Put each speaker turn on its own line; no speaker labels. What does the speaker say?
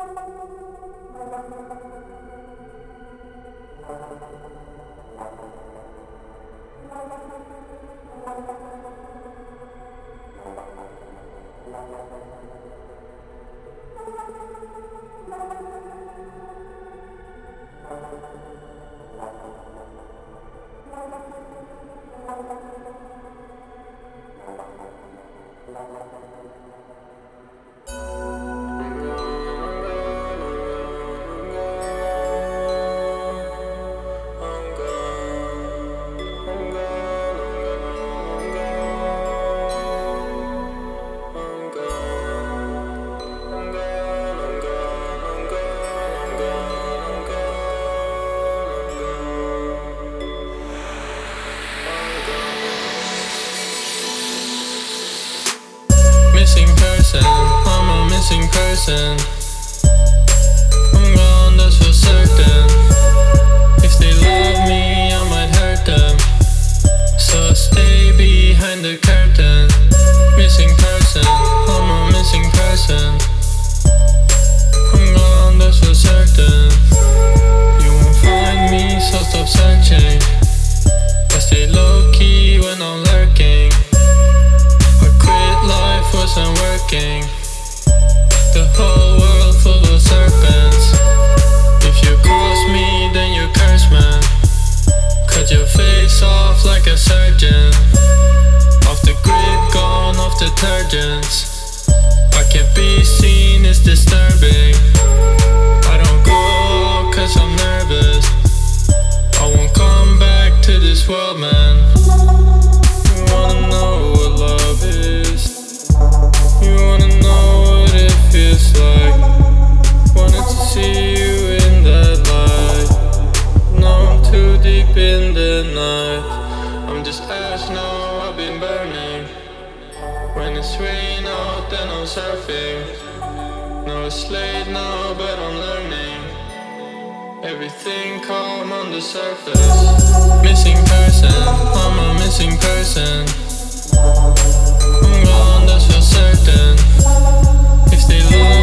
Missing person, I'm a missing person. I'm gone, that's for certain. If they love me, I might hurt them. So I stay behind the curtain. Missing person, I'm a missing person. I'm gone, that's for certain. You won't find me, so stop searching. I stay low-key when I'm lurking. Life wasn't working. The whole world full of serpents. If you cross me, then you curse, man. Cut your face off like a surgeon. Off the grid, gone off detergents. I can't be seen, it's disturbing. I don't go cause I'm nervous. I won't come back to this world, man. You wanna know what love is? You wanna know what it feels like? Wanted to see you in that light. Now I'm too deep in the night. I'm just ash now, I've been burning. When it's rain out, then I'm surfing. No, it's late now, but I'm learning. Everything calm on the surface. Missing person, I'm a missing person. I'm gone, that's for certain. If they love